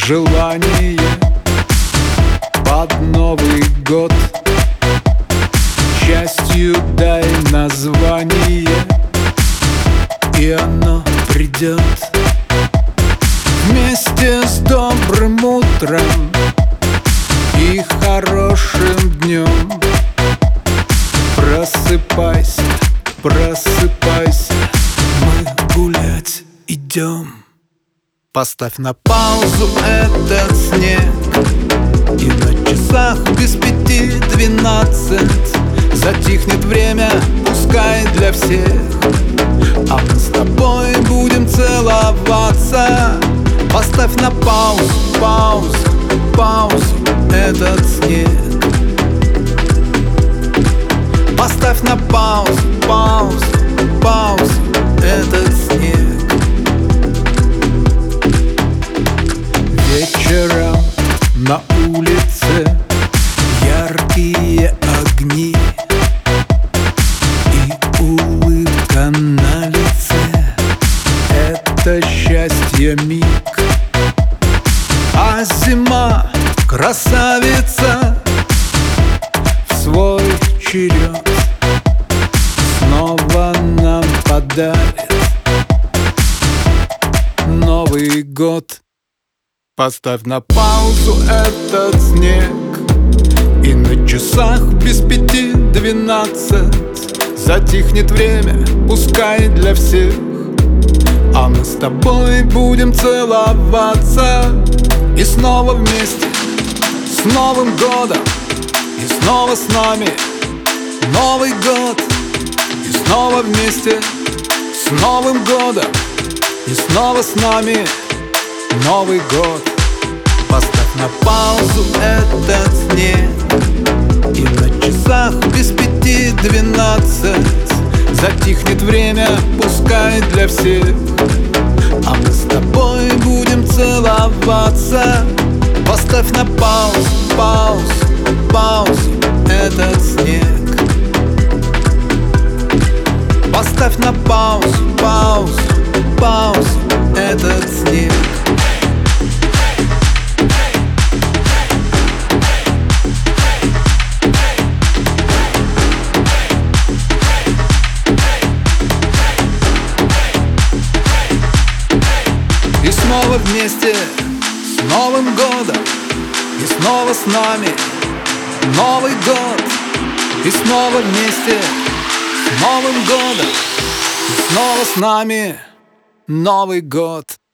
желание под Новый год. Счастью дай название, и оно придет вместе с добрым утром и хорошим днем. Просыпайся, просыпайся, мы гулять идем. Поставь на паузу этот снег, и на часах без 5:12 затихнет время, пускай для всех. А мы с тобой будем целоваться. Поставь на паузу, паузу, паузу этот снег. Поставь на паузу, паузу, паузу этот снег. Вечером на улице яркие огни и улыбка на лице. Это счастье миг. А зима, красавица, в свой черед снова нам подарит Новый год. Поставь на паузу этот снег, и на часах без 5:12 затихнет время, пускай для всех. А мы с тобой будем целоваться. И снова вместе, с Новым годом, и снова с нами Новый год. И снова вместе, с Новым годом, и снова с нами Новый год. Поставь на паузу этот снег, и на часах без 5:12 затихнет время, пускай для всех. А мы с тобой будем целоваться. Поставь на паузу, паузу, паузу этот снег. Поставь на паузу, паузу, паузу этот снег. И снова вместе, с Новым годом, и снова с нами Новый год. И снова вместе, с Новым годом, и снова с нами Новый год.